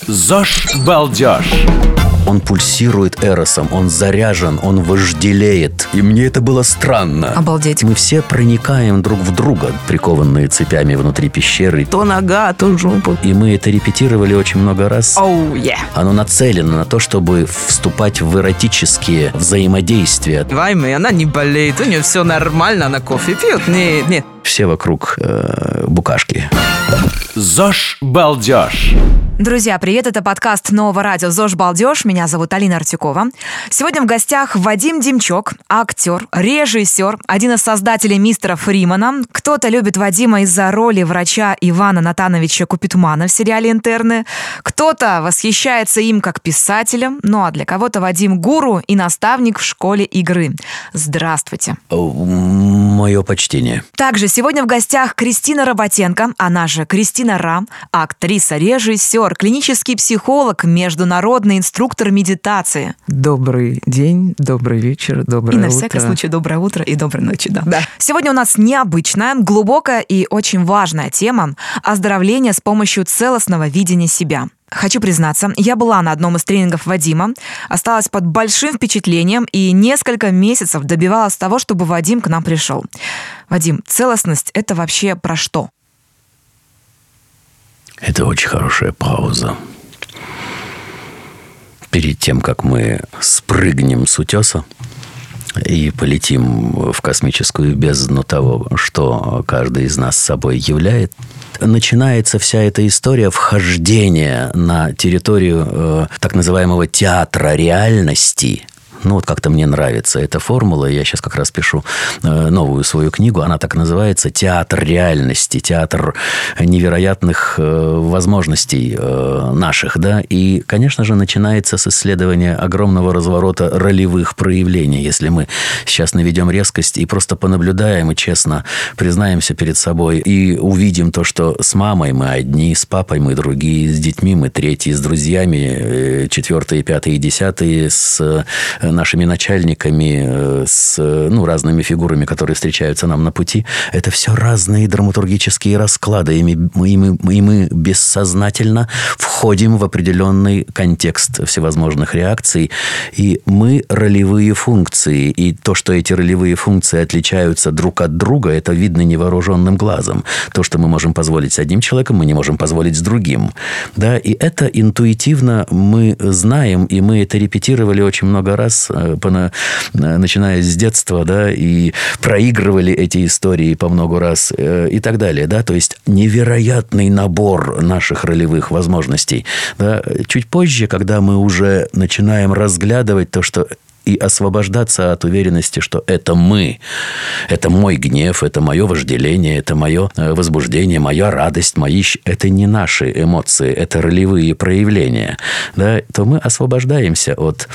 ЗОЖ Балдеж. Он пульсирует эросом, он заряжен, он вожделеет. И мне это было странно. Обалдеть. Мы все проникаем друг в друга, прикованные цепями внутри пещеры. То нога, то жопа. И мы это репетировали очень много раз. Оно нацелено на то, чтобы вступать в эротические взаимодействия. Вайми, она не болеет, у нее все нормально, она кофе пьет. Нет. Все вокруг букашки. ЗОЖ Балдеж. Друзья, привет, это подкаст нового радио «ЗОЖ Балдеж». Меня зовут Алина Артюкова. Сегодня в гостях Вадим Демчок, актер, режиссер, один из создателей «Мистера Фримана». Кто-то любит Вадима из-за роли врача Ивана Натановича Купитумана в сериале «Интерны». Кто-то восхищается им как писателем. Ну а для кого-то Вадим гуру и наставник в школе игры. Здравствуйте. Мое почтение. Также сегодня в гостях Кристина Работенко, она же Кристина Ра, актриса, режиссер, клинический психолог, международный инструктор медитации. Добрый день, добрый вечер, доброе утро. И на всякий случай доброе утро и доброй ночи, да. Сегодня у нас необычная, глубокая и очень важная тема – оздоровление с помощью целостного видения себя. Хочу признаться, я была на одном из тренингов Вадима, осталась под большим впечатлением и несколько месяцев добивалась того, чтобы Вадим к нам пришел. Вадим, целостность – это вообще про что? Это очень хорошая пауза. Перед тем, как мы спрыгнем с утеса и полетим в космическую бездну того, что каждый из нас собой является, начинается вся эта история вхождения на территорию так называемого театра реальности. Ну, вот как-то мне нравится эта формула. Я сейчас как раз пишу новую свою книгу. Она так называется «Театр реальности», театр невероятных возможностей наших, да. И, конечно же, начинается с исследования огромного разворота ролевых проявлений. Если мы сейчас наведем резкость и просто понаблюдаем и честно признаемся перед собой и увидим то, что с мамой мы одни, с папой мы другие, с детьми мы третьи, с друзьями четвертые, пятые, десятые, с нашими начальниками, с разными фигурами, которые встречаются нам на пути. Это все разные драматургические расклады. И мы бессознательно входим в определенный контекст всевозможных реакций. И мы ролевые функции. И то, что эти ролевые функции отличаются друг от друга, это видно невооруженным глазом. То, что мы можем позволить с одним человеком, мы не можем позволить с другим. Да? И это интуитивно мы знаем, и мы это репетировали очень много раз, начиная с детства, да, и проигрывали эти истории по много раз и так далее, да, то есть невероятный набор наших ролевых возможностей, да. Чуть позже, когда мы уже начинаем разглядывать то, что и освобождаться от уверенности, что это мы, это мой гнев, это мое вожделение, это мое возбуждение, моя радость, это не наши эмоции, это ролевые проявления, да, то мы освобождаемся от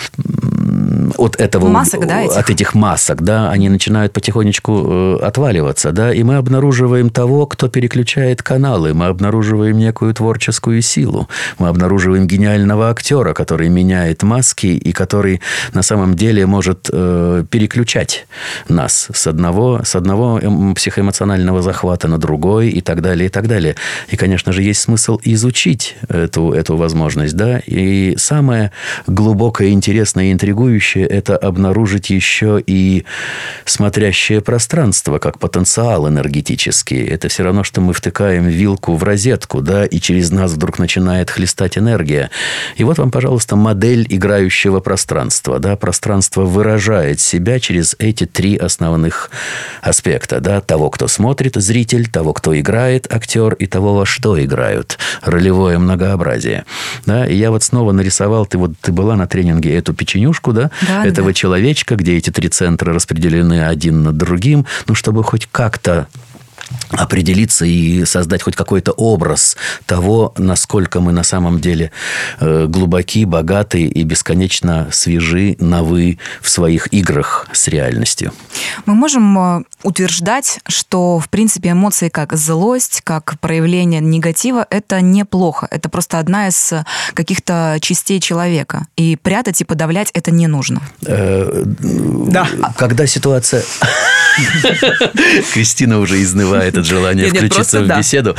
этого, масок, да, от этих масок, да, они начинают потихонечку отваливаться, да, и мы обнаруживаем того, кто переключает каналы, мы обнаруживаем некую творческую силу, мы обнаруживаем гениального актера, который меняет маски и который на самом деле может переключать нас с одного психоэмоционального захвата на другой и так далее, и так далее. И, конечно же, есть смысл изучить эту возможность, да, и самое глубокое, интересное и интригующее – это обнаружить еще и смотрящее пространство, как потенциал энергетический. Это все равно, что мы втыкаем вилку в розетку, да, и через нас вдруг начинает хлестать энергия. И вот вам, пожалуйста, модель играющего пространства, да, пространство выражает себя через эти три основных аспекта, да, того, кто смотрит, зритель, того, кто играет, актер, и того, во что играют, ролевое многообразие, да, и я вот снова нарисовал, ты была на тренинге эту печенюшку, да, этого человечка, где эти три центра распределены один над другим, чтобы хоть как-то определиться и создать хоть какой-то образ того, насколько мы на самом деле глубоки, богаты и бесконечно свежи, новы в своих играх с реальностью. Мы можем утверждать, что, в принципе, эмоции как злость, как проявление негатива – это неплохо. Это просто одна из каких-то частей человека. И прятать и подавлять это не нужно. Да. Когда ситуация... Кристина уже изнывает вызывает это желание включиться в беседу.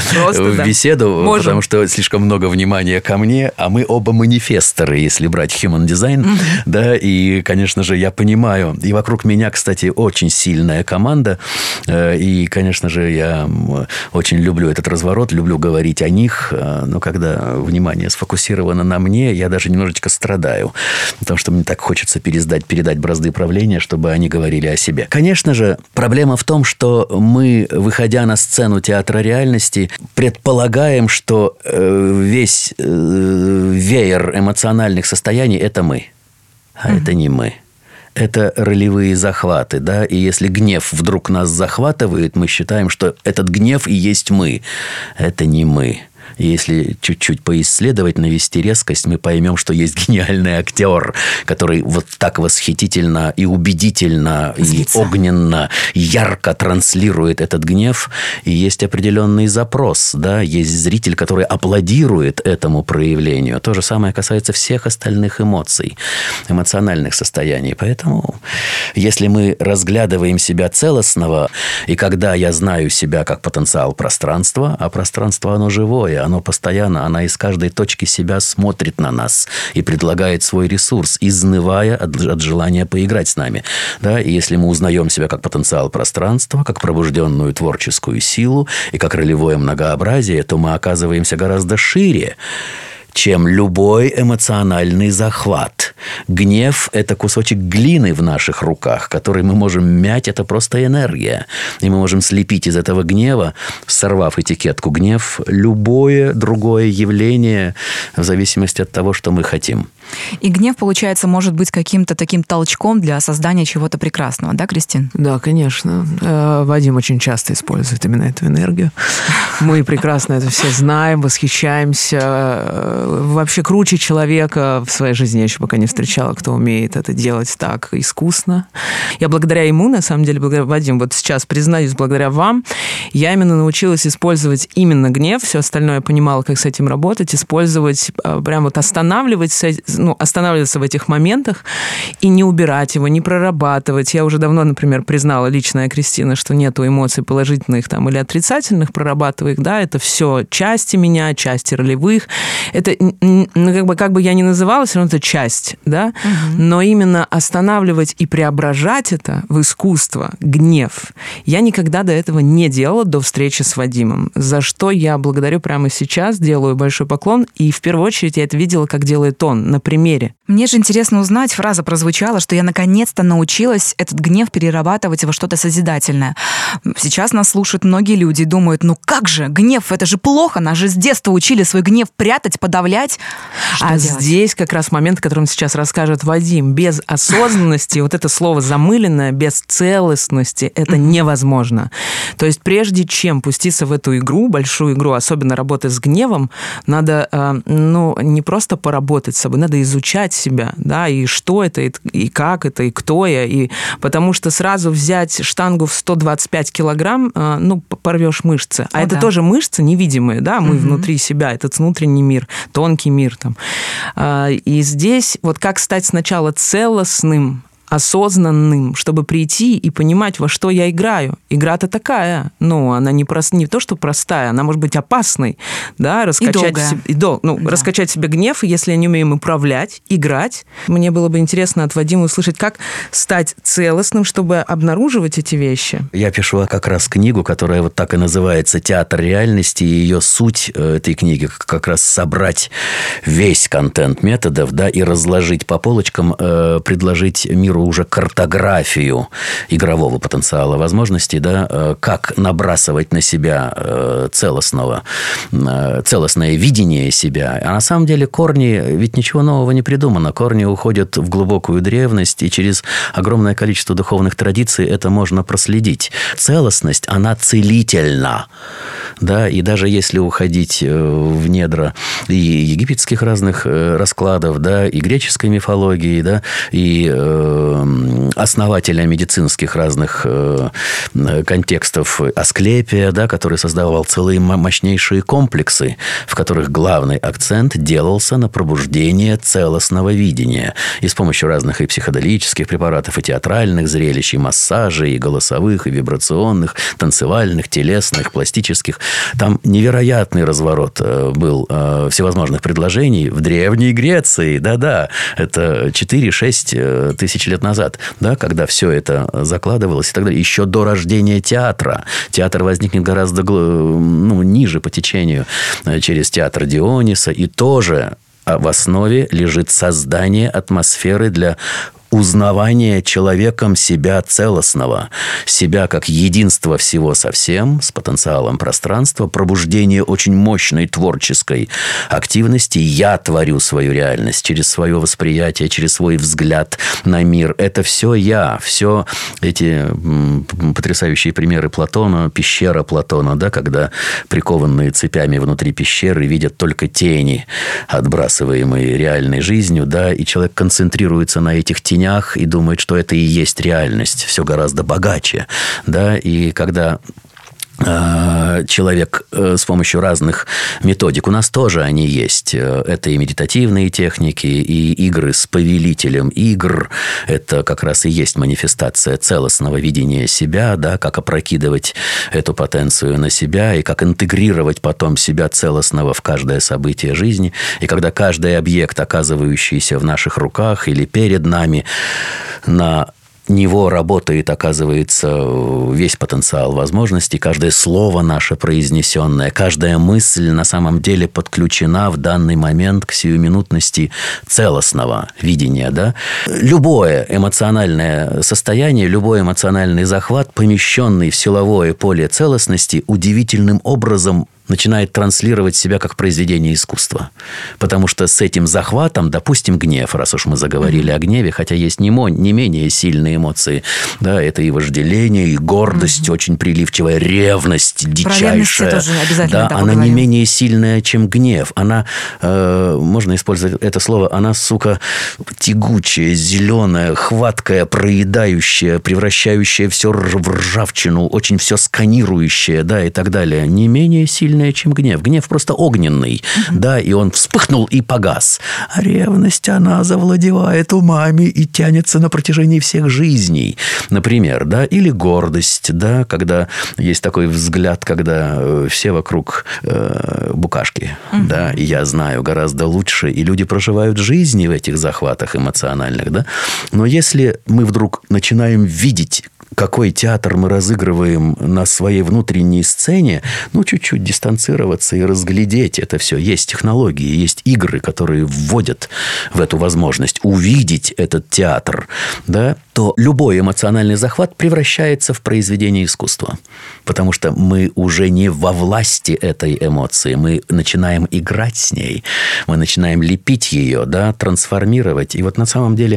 Потому что слишком много внимания ко мне, а мы оба манифесторы, если брать human design. Да, и, конечно же, я понимаю. И вокруг меня, кстати, очень сильная команда. И, конечно же, я очень люблю этот разворот, люблю говорить о них. Но когда внимание сфокусировано на мне, я даже немножечко страдаю. Потому что мне так хочется передать бразды правления, чтобы они говорили о себе. Конечно же, проблема в том, что мы, выходя на сцену театра реальности, предполагаем, что весь веер эмоциональных состояний – это мы. А это не мы. Это ролевые захваты, да, и если гнев вдруг нас захватывает, мы считаем, что этот гнев и есть мы. Это не мы. И если чуть-чуть поисследовать, навести резкость, мы поймем, что есть гениальный актер, который вот так восхитительно и убедительно, и огненно, ярко транслирует этот гнев. И есть определенный запрос, да, есть зритель, который аплодирует этому проявлению. То же самое касается всех остальных эмоций, эмоциональных состояний. Поэтому, если мы разглядываем себя целостного, и когда я знаю себя как потенциал пространства, а пространство, оно живое, оно постоянно, она из каждой точки себя смотрит на нас и предлагает свой ресурс, изнывая от желания поиграть с нами. Да? И если мы узнаем себя как потенциал пространства, как пробужденную творческую силу и как ролевое многообразие, то мы оказываемся гораздо шире, чем любой эмоциональный захват. Гнев – это кусочек глины в наших руках, который мы можем мять, это просто энергия. И мы можем слепить из этого гнева, сорвав этикетку «гнев», любое другое явление в зависимости от того, что мы хотим. И гнев, получается, может быть каким-то таким толчком для создания чего-то прекрасного, да, Кристин? Да, конечно. Вадим очень часто использует именно эту энергию. Мы прекрасно это все знаем, восхищаемся. Вообще круче человека в своей жизни я еще пока не встречала, кто умеет это делать так искусно. Я благодаря ему, на самом деле, благодаря Вадиму, вот сейчас признаюсь, благодаря вам, я именно научилась использовать именно гнев, все остальное я понимала, как с этим работать, использовать, прям вот останавливаться в этих моментах и не убирать его, не прорабатывать. Я уже давно, например, признала лично, Кристина, что нету эмоций положительных там или отрицательных, прорабатываю их, да, это все части меня, части ролевых. Это, как бы я ни называла, все равно это часть, да, но именно останавливать и преображать это в искусство, гнев, я никогда до этого не делала до встречи с Вадимом, за что я благодарю прямо сейчас, делаю большой поклон, и в первую очередь я это видела, как делает он, на примере. Мне же интересно узнать, фраза прозвучала, что я наконец-то научилась этот гнев перерабатывать во что-то созидательное. Сейчас нас слушают многие люди и думают, ну как же, гнев, это же плохо, нас же с детства учили свой гнев прятать, подавлять. Что делать? Здесь как раз момент, о котором сейчас расскажет Вадим. Без осознанности, вот это слово замыленное, без целостности, это невозможно. То есть прежде чем пуститься в эту игру, большую игру, особенно работать с гневом, надо, не просто поработать с собой, надо изучать себя, да, и что это, и как это, и кто я, и потому что сразу взять штангу в 125 килограмм, порвешь мышцы. А это тоже мышцы невидимые, да, мы внутри себя, этот внутренний мир, тонкий мир там. И здесь вот как стать сначала целостным, осознанным, чтобы прийти и понимать, во что я играю. Игра-то такая, она не то, что простая, она может быть опасной, да, раскачать раскачать себе гнев, если я не умею им управлять, играть. Мне было бы интересно от Вадима услышать, как стать целостным, чтобы обнаруживать эти вещи. Я пишу как раз книгу, которая вот так и называется «Театр реальности», и ее суть этой книги как раз собрать весь контент методов, да, и разложить по полочкам, предложить миру уже картографию игрового потенциала возможностей, да, как набрасывать на себя целостное видение себя. А на самом деле корни, ведь ничего нового не придумано. Корни уходят в глубокую древность, и через огромное количество духовных традиций это можно проследить. Целостность, она целительна. Да, и даже если уходить в недра и египетских разных раскладов, да, и греческой мифологии, да, и основателя медицинских разных контекстов Асклепия, да, который создавал целые мощнейшие комплексы, в которых главный акцент делался на пробуждение целостного видения. И с помощью разных и психоделических препаратов, и театральных зрелищ, и массажей, и голосовых, и вибрационных, танцевальных, телесных, пластических. Там невероятный разворот был всевозможных предложений в Древней Греции. Да-да, это 4-6 тысяч лет назад, да, когда все это закладывалось и так далее. Еще до рождения театра. Театр возникнет гораздо ниже по течению через театр Диониса. И тоже в основе лежит создание атмосферы для узнавание человеком себя целостного, себя как единство всего со всем, с потенциалом пространства, пробуждение очень мощной творческой активности. Я творю свою реальность через свое восприятие, через свой взгляд на мир. Это все я. Все эти потрясающие примеры Платона, пещера Платона, да, когда прикованные цепями внутри пещеры видят только тени, отбрасываемые реальной жизнью, да, и человек концентрируется на этих тенях и думает, что это и есть реальность, все гораздо богаче, да, и когда человек с помощью разных методик, у нас тоже они есть. Это и медитативные техники, и игры с повелителем игр. Это как раз и есть манифестация целостного видения себя, да, как опрокидывать эту потенцию на себя, и как интегрировать потом себя целостного в каждое событие жизни. И когда каждый объект, оказывающийся в наших руках или перед нами, на него работает, оказывается, весь потенциал возможностей. Каждое слово наше произнесенное, каждая мысль на самом деле подключена в данный момент к сиюминутности целостного видения. Да? Любое эмоциональное состояние, любой эмоциональный захват, помещенный в силовое поле целостности, удивительным образом начинает транслировать себя как произведение искусства. Потому что с этим захватом, допустим, гнев, раз уж мы заговорили о гневе, хотя есть не менее сильные эмоции, да, это и вожделение, и гордость очень приливчивая, ревность дичайшая. Тоже обязательно, да, она не менее сильная, чем гнев. Она, можно использовать это слово, она, сука, тягучая, зеленая, хваткая, проедающая, превращающая все в ржавчину, очень все сканирующая, да, и так далее. Не менее сильная, чем гнев. Гнев просто огненный, да, и он вспыхнул и погас. А ревность, она завладевает умами и тянется на протяжении всех жизней, например, да, или гордость, да, когда есть такой взгляд, когда все вокруг букашки, да, и я знаю гораздо лучше, и люди проживают жизни в этих захватах эмоциональных, да, но если мы вдруг начинаем видеть, какой театр мы разыгрываем на своей внутренней сцене, чуть-чуть дистанцироваться и разглядеть это все. Есть технологии, есть игры, которые вводят в эту возможность увидеть этот театр, да, то любой эмоциональный захват превращается в произведение искусства. Потому что мы уже не во власти этой эмоции. Мы начинаем играть с ней. Мы начинаем лепить ее, да, трансформировать. И вот на самом деле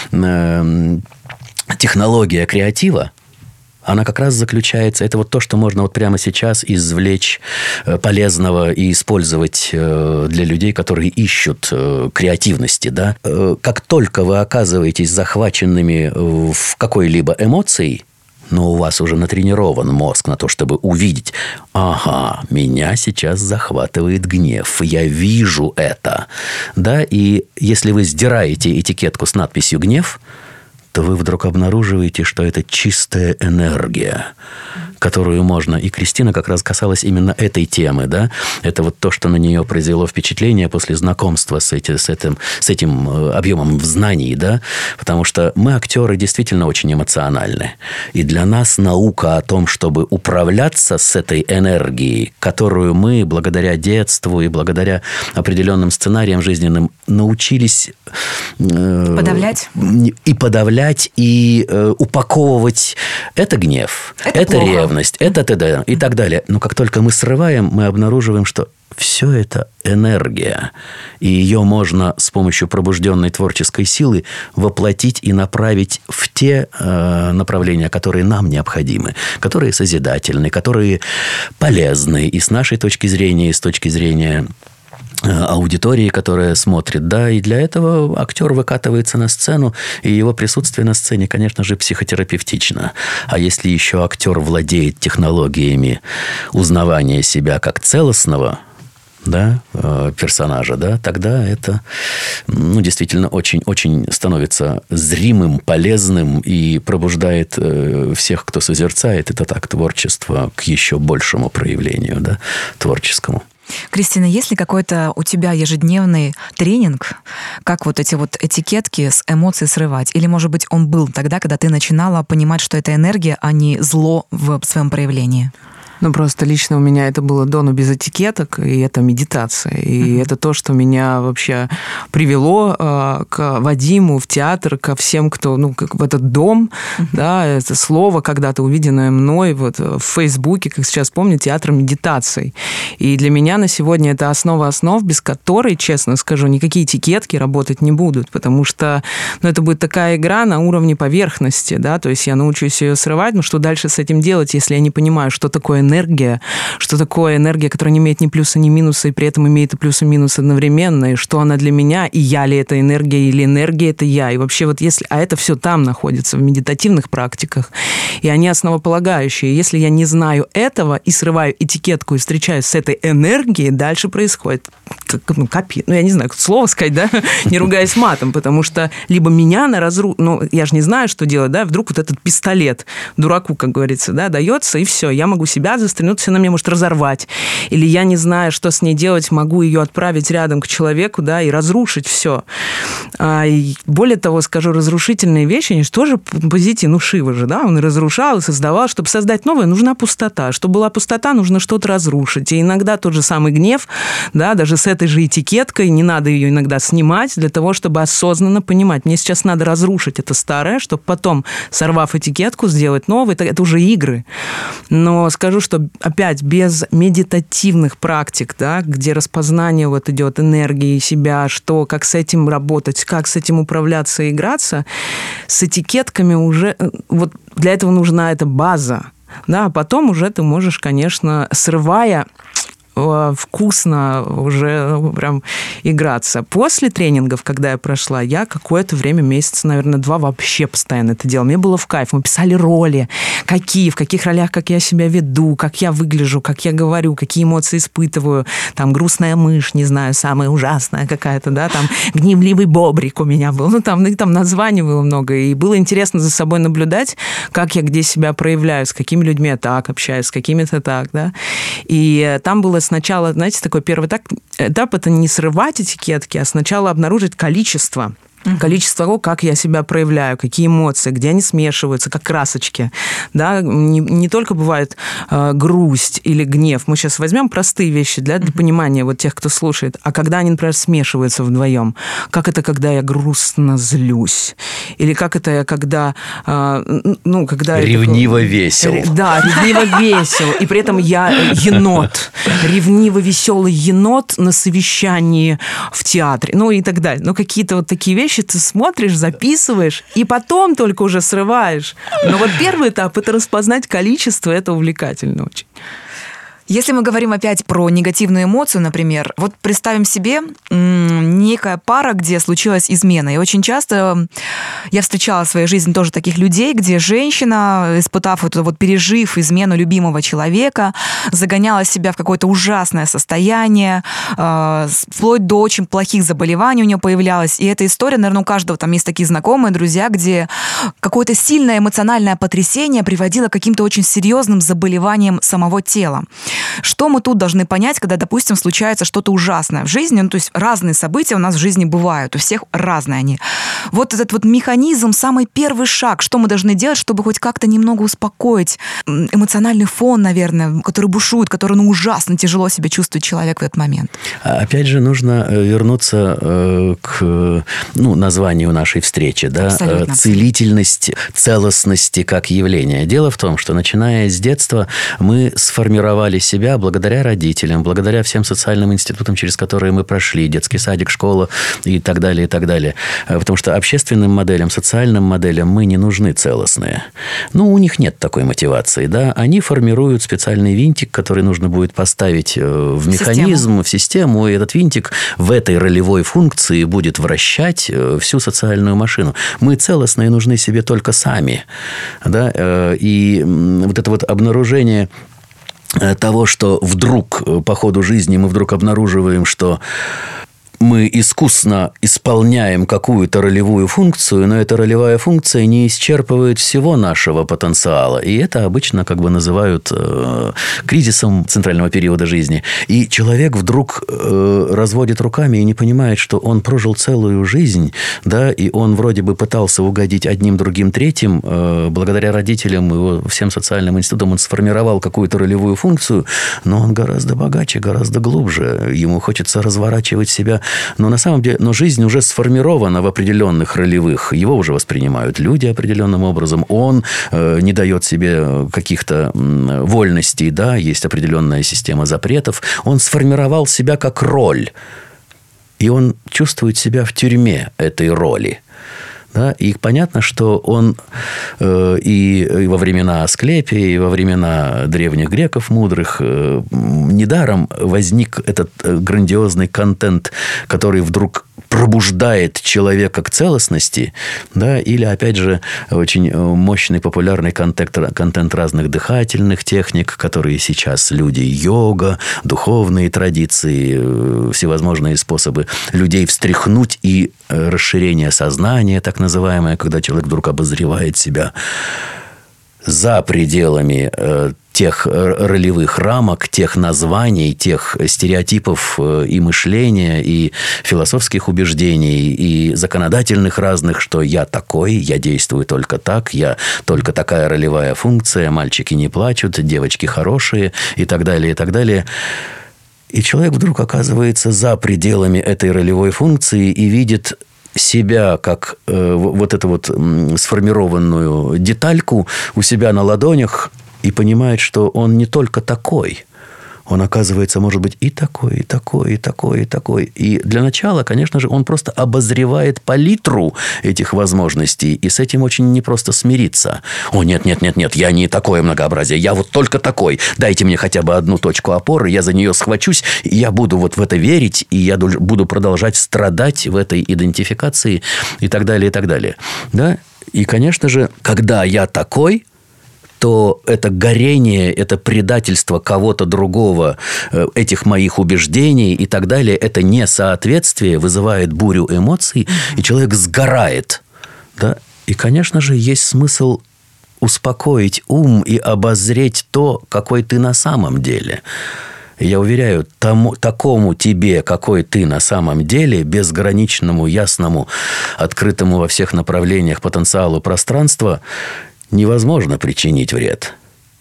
технология креатива, она как раз заключается... Это вот то, что можно вот прямо сейчас извлечь полезного и использовать для людей, которые ищут креативности. Да? Как только вы оказываетесь захваченными в какой-либо эмоцией, но у вас уже натренирован мозг на то, чтобы увидеть, ага, меня сейчас захватывает гнев, я вижу это. Да? И если вы сдираете этикетку с надписью «гнев», то вы вдруг обнаруживаете, что это чистая энергия, которую можно... И Кристина как раз касалась именно этой темы, да? Это вот то, что на нее произвело впечатление после знакомства с этим объемом знаний, да? Потому что мы, актеры, действительно очень эмоциональны. И для нас наука о том, чтобы управляться с этой энергией, которую мы, благодаря детству и благодаря определенным сценариям жизненным, научились... Подавлять? И подавлять, и упаковывать. Это гнев, это ревность, это т.д. и так далее. Но как только мы срываем, мы обнаруживаем, что все это энергия. И ее можно с помощью пробужденной творческой силы воплотить и направить в те направления, которые нам необходимы, которые созидательны, которые полезны и с нашей точки зрения, и с точки зрения аудитории, которая смотрит, да, и для этого актер выкатывается на сцену, и его присутствие на сцене, конечно же, психотерапевтично. А если еще актер владеет технологиями узнавания себя как целостного, да, персонажа, да, тогда это, действительно очень-очень становится зримым, полезным и пробуждает всех, кто созерцает это так, творчество к еще большему проявлению, да, творческому. Кристина, есть ли какой-то у тебя ежедневный тренинг, как вот эти вот этикетки с эмоций срывать? Или, может быть, он был тогда, когда ты начинала понимать, что это энергия, а не зло в своем проявлении? Просто лично у меня это было до, но без этикеток, и это медитация. И это то, что меня вообще привело к Вадиму в театр, ко всем, кто, как в этот дом, да, это слово, когда-то увиденное мной вот в Фейсбуке, как сейчас помню, театр медитаций. И для меня на сегодня это основа основ, без которой, честно скажу, никакие этикетки работать не будут, потому что, это будет такая игра на уровне поверхности, да, то есть я научусь ее срывать, но что дальше с этим делать, если я не понимаю, что такое энергия, что такое энергия, которая не имеет ни плюса, ни минуса, и при этом имеет и плюс, и минус одновременно, и что она для меня, и я ли это энергия, или энергия это я. И вообще вот если... А это все там находится, в медитативных практиках, и они основополагающие. Если я не знаю этого и срываю этикетку и встречаюсь с этой энергией, дальше происходит я не знаю, как слово сказать, да, не ругаясь матом, потому что либо меня на разрушение, я же не знаю, что делать, да, вдруг вот этот пистолет дураку, как говорится, да, дается, и все, я могу себя застрелить, она меня может разорвать, или я не знаю, что с ней делать, могу ее отправить рядом к человеку, да, и разрушить все. И более того, скажу, разрушительные вещи, они же тоже позитив, Шива же, да, он и разрушал, и создавал, чтобы создать новое, нужна пустота, чтобы была пустота, нужно что-то разрушить, и иногда тот же самый гнев, да, даже с этой же этикеткой, не надо ее иногда снимать для того, чтобы осознанно понимать, мне сейчас надо разрушить это старое, чтобы потом, сорвав этикетку, сделать новое, это уже игры. Но скажу, что опять без медитативных практик, да, где распознание вот идет энергии себя, что, как с этим работать, как с этим управляться и играться, с этикетками уже, вот для этого нужна эта база, да, а потом уже ты можешь, конечно, срывая, вкусно уже прям играться. После тренингов, когда я прошла, я какое-то время, месяца, наверное, 2 вообще постоянно это делала. Мне было в кайф. Мы писали роли, в каких ролях, как я себя веду, как я выгляжу, как я говорю, какие эмоции испытываю. Там грустная мышь, не знаю, самая ужасная какая-то, да, там гневливый бобрик у меня был. Там названий было много. И было интересно за собой наблюдать, как я где себя проявляю, с какими людьми я так общаюсь, с какими-то так, да. И там было сначала, знаете, такой первый этап – это не срывать этикетки, а сначала обнаружить количество того, как я себя проявляю, какие эмоции, где они смешиваются, как красочки. Да? Не только бывает грусть или гнев. Мы сейчас возьмем простые вещи для понимания вот тех, кто слушает. А когда они, например, смешиваются вдвоем. Как это, когда я грустно злюсь? Или как это, когда... Ревниво весел. Да, ревниво весел. И при этом я енот. Ревниво веселый енот на совещании в театре. И так далее. Какие-то вот такие вещи ты смотришь, записываешь, и потом только уже срываешь. Но вот первый этап – это распознать количество, это увлекательно очень. Если мы говорим опять про негативную эмоцию, например, вот представим себе некая пара, где случилась измена. И очень часто я встречала в своей жизни тоже таких людей, где женщина, испытав это, пережив измену любимого человека, загоняла себя в какое-то ужасное состояние, вплоть до очень плохих заболеваний у нее появлялось. И эта история, наверное, у каждого там есть такие знакомые, друзья, где какое-то сильное эмоциональное потрясение приводило к каким-то очень серьезным заболеваниям самого тела. Что мы тут должны понять, когда, допустим, случается что-то ужасное в жизни? То есть разные события у нас в жизни бывают, у всех разные они. Вот этот механизм, самый первый шаг, что мы должны делать, чтобы хоть как-то немного успокоить эмоциональный фон, наверное, который бушует, который ужасно тяжело себя чувствует человек в этот момент. Опять же, нужно вернуться к названию нашей встречи, да? Целительность, целостности как явление. Дело в том, что начиная с детства мы сформировали себя благодаря родителям, благодаря всем социальным институтам, через которые мы прошли, детский садик, школа и так далее, и так далее. Потому что общественным моделям, социальным моделям мы не нужны целостные. У них нет такой мотивации, да. Они формируют специальный винтик, который нужно будет поставить в механизм, в систему, и этот винтик в этой ролевой функции будет вращать всю социальную машину. Мы целостные нужны себе только сами, да. И вот это вот обнаружение того, что вдруг по ходу жизни мы вдруг обнаруживаем, что мы искусно исполняем какую-то ролевую функцию, но эта ролевая функция не исчерпывает всего нашего потенциала. И это обычно называют кризисом центрального периода жизни. И человек вдруг разводит руками и не понимает, что он прожил целую жизнь, да, и он вроде бы пытался угодить одним, другим, третьим. Благодаря родителям, его всем социальным институтам он сформировал какую-то ролевую функцию, но он гораздо богаче, гораздо глубже. Ему хочется разворачивать себя. Но на самом деле, жизнь уже сформирована в определенных ролевых. Его уже воспринимают люди определенным образом. Он не дает себе каких-то вольностей, да, есть определенная система запретов. Он сформировал себя как роль. И он чувствует себя в тюрьме этой роли. Да? И понятно, что он и во времена Асклепия, и во времена древних греков мудрых недаром возник этот грандиозный контент, который вдруг пробуждает человека к целостности, да, или, опять же, очень мощный, популярный контент разных дыхательных техник, которые сейчас люди, йога, духовные традиции, всевозможные способы людей встряхнуть и расширение сознания, так называемое, когда человек вдруг обозревает себя за пределами тех ролевых рамок, тех названий, тех стереотипов и мышления, и философских убеждений, и законодательных разных, что я такой, я действую только так, я только такая ролевая функция, мальчики не плачут, девочки хорошие, и так далее, и так далее. И человек вдруг оказывается за пределами этой ролевой функции и видит себя как вот эту вот сформированную детальку у себя на ладонях и понимает, что он не только такой. Он, оказывается, может быть и такой, и такой, и такой, и такой. И для начала, конечно же, он просто обозревает палитру этих возможностей, и с этим очень непросто смириться. О, нет, я не такое многообразие, я вот только такой. Дайте мне хотя бы одну точку опоры, я за нее схвачусь, и я буду вот в это верить, и я буду продолжать страдать в этой идентификации, и так далее, и так далее. Да? И, конечно же, когда я такой, то это горение, это предательство кого-то другого, этих моих убеждений и так далее, это несоответствие вызывает бурю эмоций, и человек сгорает. Да? И, конечно же, есть смысл успокоить ум и обозреть то, какой ты на самом деле. Я уверяю, такому тебе, какой ты на самом деле, безграничному, ясному, открытому во всех направлениях потенциалу пространства, невозможно причинить вред.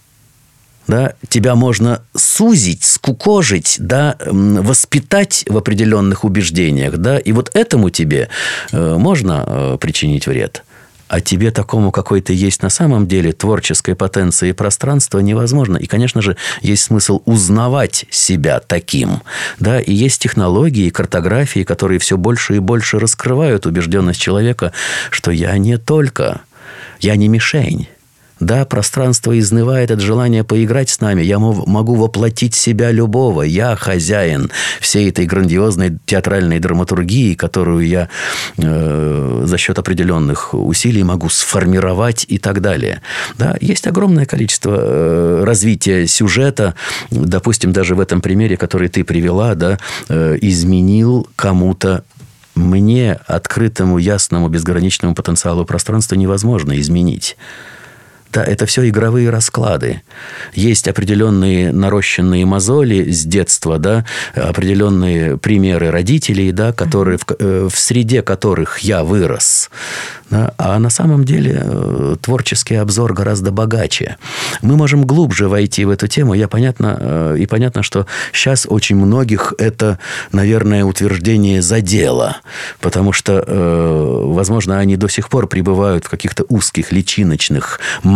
Да? Тебя можно сузить, скукожить, да? Воспитать в определенных убеждениях. Да? И вот этому тебе можно причинить вред. А тебе, такому, какой ты есть на самом деле, творческой потенции пространства невозможно. И, конечно же, есть смысл узнавать себя таким. Да? И есть технологии, картографии, которые все больше и больше раскрывают убежденность человека, что я не только... Я не мишень. Да, пространство изнывает от желания поиграть с нами. Я могу воплотить себя любого. Я хозяин всей этой грандиозной театральной драматургии, которую я за счет определенных усилий могу сформировать и так далее. Да, есть огромное количество развития сюжета. Допустим, даже в этом примере, который ты привела, да, изменил кому-то. Мне, открытому, ясному, безграничному потенциалу пространства невозможно изменить. Да, это все игровые расклады. Есть определенные нарощенные мозоли с детства, да, определенные примеры родителей, да, которые, в среде которых я вырос. Да, а на самом деле творческий обзор гораздо богаче. Мы можем глубже войти в эту тему. Понятно, что сейчас очень многих это, наверное, утверждение задело. Потому что, возможно, они до сих пор пребывают в каких-то узких, личиночных,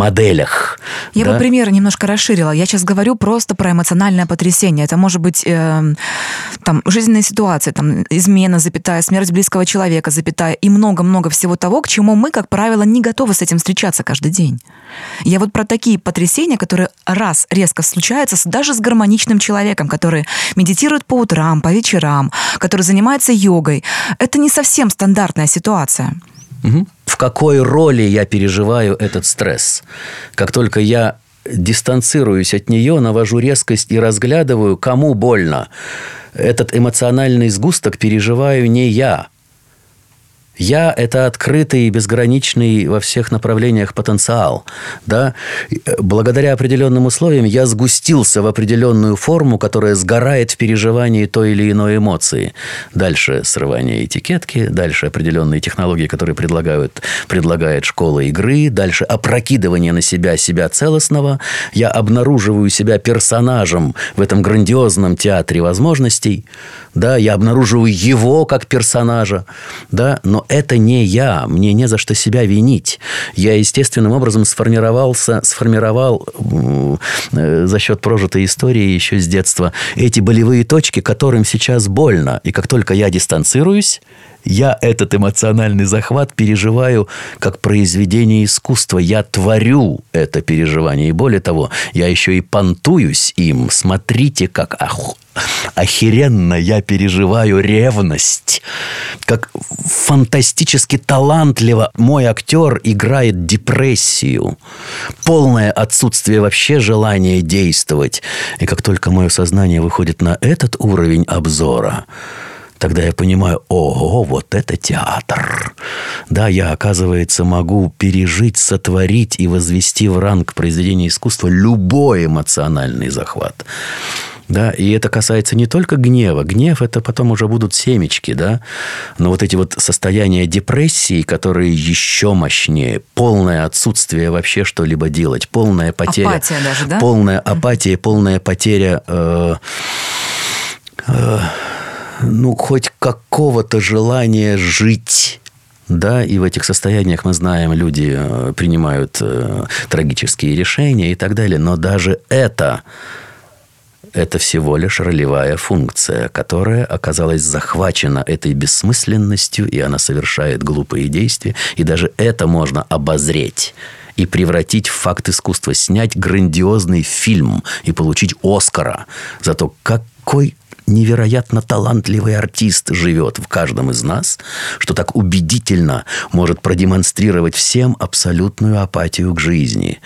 моделях. Я бы примеры немножко расширила. Я сейчас говорю просто про эмоциональное потрясение. Это может быть там жизненные ситуации, там измена, запятая, смерть близкого человека, запятая, и много-много всего того, к чему мы, как правило, не готовы с этим встречаться каждый день. Я вот про такие потрясения, которые раз резко случаются даже с гармоничным человеком, который медитирует по утрам, по вечерам, который занимается йогой. Это не совсем стандартная ситуация. В какой роли я переживаю этот стресс? Как только я дистанцируюсь от нее, навожу резкость и разглядываю, кому больно. Этот эмоциональный сгусток переживаю не я. Я – это открытый и безграничный во всех направлениях потенциал. Да? Благодаря определенным условиям я сгустился в определенную форму, которая сгорает в переживании той или иной эмоции. Дальше срывание этикетки, дальше определенные технологии, которые предлагает школа игры, дальше опрокидывание на себя целостного. Я обнаруживаю себя персонажем в этом грандиозном театре возможностей. Да? Я обнаруживаю его как персонажа. Да? Но это не я, мне не за что себя винить. Я естественным образом сформировал за счет прожитой истории еще с детства эти болевые точки, которым сейчас больно. И как только я дистанцируюсь, я этот эмоциональный захват переживаю как произведение искусства. Я творю это переживание. И более того, я еще и понтуюсь им. Смотрите, как охеренно я переживаю ревность. Как фантастически талантливо мой актер играет депрессию. Полное отсутствие вообще желания действовать. И как только мое сознание выходит на этот уровень обзора, тогда я понимаю, ого, вот это театр. Да, я, оказывается, могу пережить, сотворить и возвести в ранг произведения искусства любой эмоциональный захват. Да, и это касается не только гнева. Гнев – это потом уже будут семечки, да. Но вот эти вот состояния депрессии, которые еще мощнее, полное отсутствие вообще что-либо делать, полная потеря. Апатия даже, да? Полная апатия, полная потеря хоть какого-то желания жить. Да, и в этих состояниях, мы знаем, люди принимают трагические решения и так далее. Но даже это всего лишь ролевая функция, которая оказалась захвачена этой бессмысленностью, и она совершает глупые действия. И даже это можно обозреть и превратить в факт искусства, снять грандиозный фильм и получить Оскара за то, какой невероятно талантливый артист живет в каждом из нас, что так убедительно может продемонстрировать всем абсолютную апатию к жизни.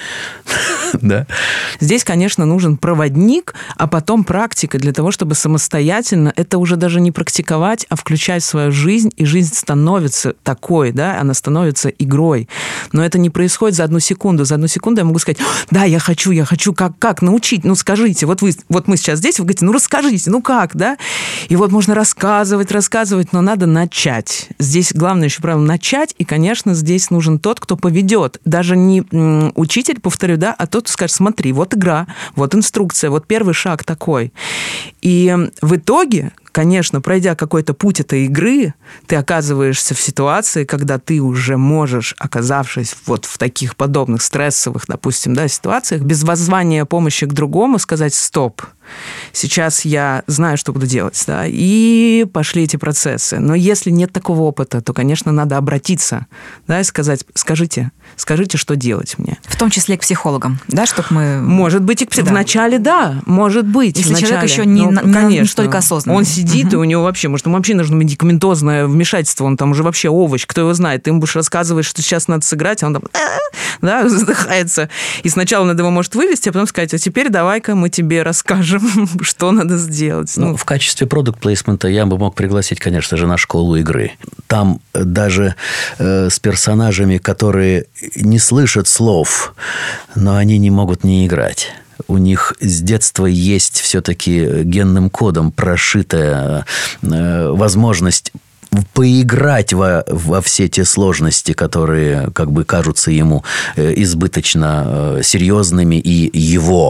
Да? Здесь, конечно, нужен проводник, а потом практика для того, чтобы самостоятельно это уже даже не практиковать, а включать в свою жизнь, и жизнь становится такой, да, она становится игрой. Но это не происходит за одну секунду. За одну секунду я могу сказать, да, я хочу, как научить, скажите, вот мы сейчас здесь, вы говорите, расскажите, как, да? И вот можно рассказывать, но надо начать. Здесь главное еще правило начать, и, конечно, здесь нужен тот, кто поведет. Даже не учитель, повторю, да, а тот, кто скажет, смотри, вот игра, вот инструкция, вот первый шаг такой. И в итоге, конечно, пройдя какой-то путь этой игры, ты оказываешься в ситуации, когда ты уже можешь, оказавшись вот в таких подобных стрессовых, допустим, да, ситуациях, без воззвания помощи к другому сказать «стоп». Сейчас я знаю, что буду делать, да, и пошли эти процессы. Но если нет такого опыта, то, конечно, надо обратиться, да, и сказать, скажите, что делать мне. В том числе к психологам, да, чтобы мы... Может быть, и вначале, да, может быть. Если человек еще не столько осознанный. Он сидит, и у него вообще, может, ему вообще нужно медикаментозное вмешательство, он там уже вообще овощ, кто его знает. Ты ему будешь рассказывать, что сейчас надо сыграть, а он там, да, задыхается. И сначала надо его, может, вывести, а потом сказать, а теперь давай-ка мы тебе расскажем, что надо сделать. В качестве продукт-плейсмента я бы мог пригласить, конечно же, на школу игры. Там даже с персонажами, которые не слышат слов, но они не могут не играть. У них с детства есть все-таки генным кодом прошитая возможность поиграть во все те сложности, которые как бы кажутся ему избыточно серьезными и его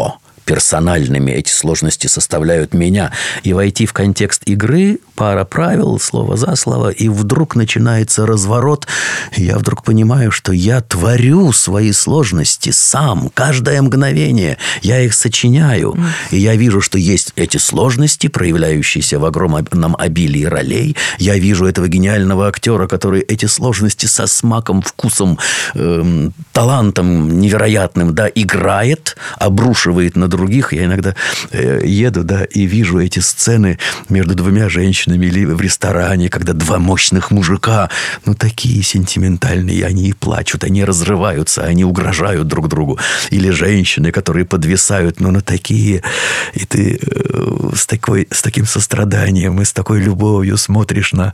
персональными, эти сложности составляют меня. И войти в контекст игры, пара правил, слово за слово, и вдруг начинается разворот. И я вдруг понимаю, что я творю свои сложности сам, каждое мгновение. Я их сочиняю. И я вижу, что есть эти сложности, проявляющиеся в огромном обилии ролей. Я вижу этого гениального актера, который эти сложности со смаком, вкусом, талантом невероятным, да, играет, обрушивает на других. Я иногда еду, да, и вижу эти сцены между двумя женщинами или в ресторане, когда два мощных мужика, ну, такие сентиментальные, они и плачут, они разрываются, они угрожают друг другу. Или женщины, которые подвисают, ну, на такие... И ты с таким состраданием и с такой любовью смотришь на